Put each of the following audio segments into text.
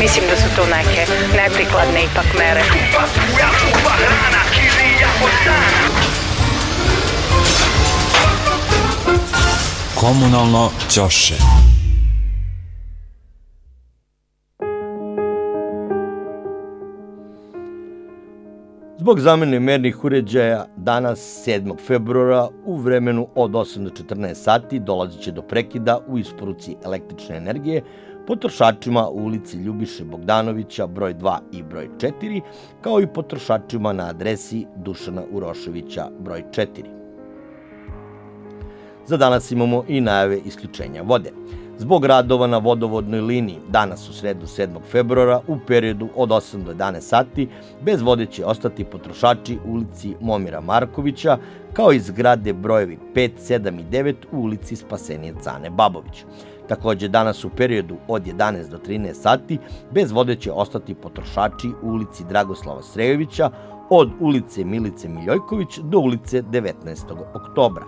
Mislim da su to neke neprikladne ipak mere. Komunalno ćoše. Zbog zamene mernih uređaja danas 7. februara u vremenu od 8 do 14 sati dolazit će do prekida u isporuci električne energije potrošačima u ulici Ljubiše Bogdanovića broj 2 i broj 4, kao i potrošačima na adresi Dušana Uroševića broj 4. Za danas imamo i najave isključenja vode. Zbog radova na vodovodnoj liniji danas u sredu 7. februara u periodu od 8 do 11 sati bez vode će ostati potrošači u ulici Momira Markovića, kao i zgrade brojevi 5, 7 i 9 u ulici Spasenije Cane Babović. Takođe danas u periodu od 11 do 13 sati bez vode će ostati potrošači u ulici Dragoslava Srejovića od ulice Milice Miljojković do ulice 19. oktobra.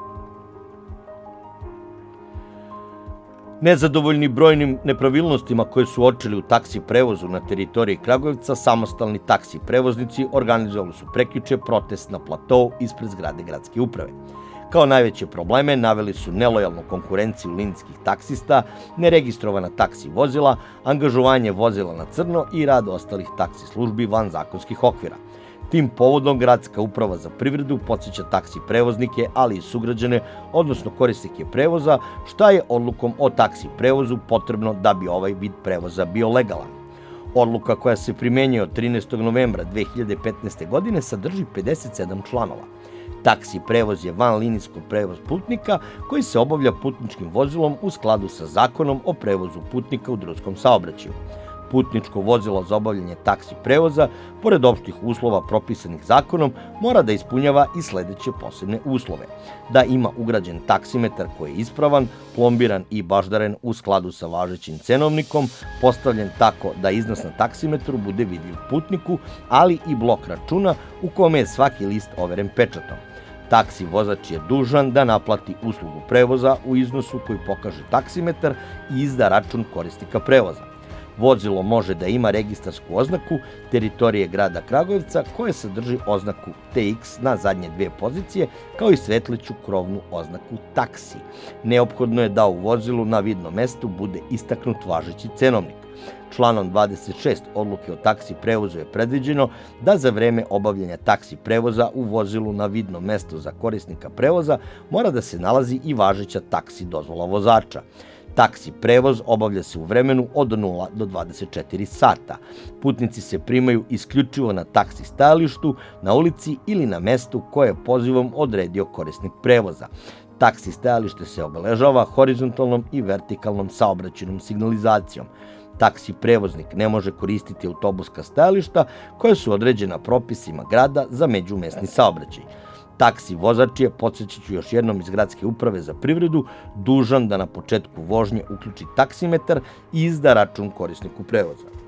Nezadovoljni brojnim nepravilnostima koje su uočili u taksi prevozu na teritoriji Kragujevca, samostalni taksi prevoznici organizovali su prekjuče protest na platou ispred zgrade gradske uprave. Kao najveće probleme naveli su nelojalnu konkurenciju linijskih taksista, neregistrovana taksi vozila, angažovanje vozila na crno i rad ostalih taksi službi van zakonskih okvira. Tim povodom Gradska uprava za privredu podsjeća taksi prevoznike, ali i sugrađane, odnosno korisnike prevoza, šta je odlukom o taksi prevozu potrebno da bi ovaj vid prevoza bio legalan. Odluka koja se primenjuje od 13. novembra 2015. godine sadrži 57 članova. Taksi prevoz je vanlinijski prevoz putnika koji se obavlja putničkim vozilom u skladu sa Zakonom o prevozu putnika u drumskom saobraćaju. Putničko vozilo za obavljanje taksi prevoza, pored opštih uslova propisanih zakonom, mora da ispunjava i sledeće posebne uslove. Da ima ugrađen taksimetar koji je ispravan, plombiran i baždaren u skladu sa važećim cenovnikom, postavljen tako da iznos na taksimetru bude vidljiv putniku, ali i blok računa u kome je svaki list overen pečatom. Taksi vozač je dužan da naplati uslugu prevoza u iznosu koji pokaže taksimetar i izda račun korisnika prevoza. Vozilo može da ima registarsku oznaku teritorije grada Kragujevca koja sadrži oznaku TX na zadnje dve pozicije, kao i svetleću krovnu oznaku taksi. Neophodno je da u vozilu na vidnom mestu bude istaknut važeći cenovnik. Članom 26 odluke o taksi prevozu je predviđeno da za vreme obavljanja taksi prevoza u vozilu na vidnom mestu za korisnika prevoza mora da se nalazi i važeća taksi dozvola vozača. Taksi prevoz obavlja se u vremenu od 0 do 24 sata. Putnici se primaju isključivo na taksi stajalištu, na ulici ili na mestu koje je pozivom odredio korisnik prevoza. Taksi stajalište se obeležava horizontalnom i vertikalnom saobraćajnom signalizacijom. Taksi prevoznik ne može koristiti autobuska stajališta koja su određena propisima grada za međumesni saobraćaj. Taksi vozač je, podsjećat ću još jednom iz Gradske uprave za privredu, dužan da na početku vožnje uključi taksimetar i izda račun korisniku prevoza.